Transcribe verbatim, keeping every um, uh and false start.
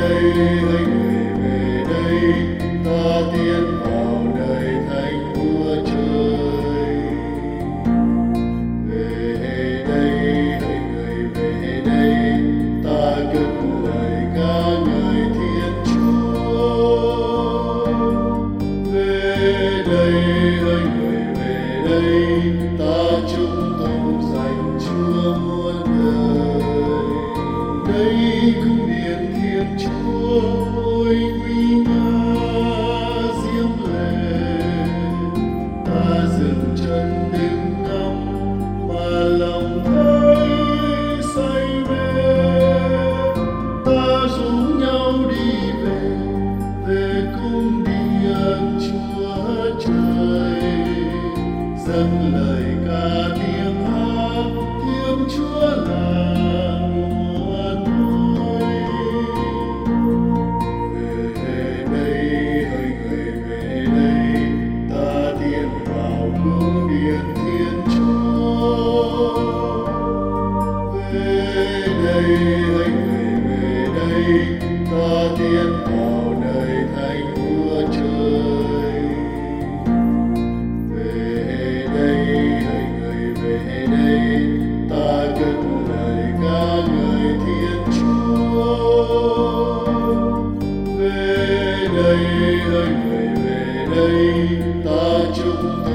đây, hỡi người về đây, ta tiến vào nơi thánh Vua Trời. Về đây, hỡi người về đây, ta cất lời ca ngợi Thiên Chúa. Về đây, hỡi người về đây, ta chung tụng danh Chúa muôn đời. Đây cung điện Thiên Chúa, ôi nguy nga diễm lệ. Ta dừng chân đứng ngắm mà lòng thấy say mê. Ta rủ nhau đi về, về cung điện Chúa Trời, dâng lời ca tiếng hát Thiên Chúa là nguồn tôi. Về đây, hỡi người về đây, ta tiến vào cung điện Thiên Chúa. Về đây, hỡi người về đây, ta tiến vào nơi thánh Vua Trời. Về đây, hỡi người về đây, ta cất lời ca ngợi Thiên Chúa. Về đây, hỡi người về đây, ta chung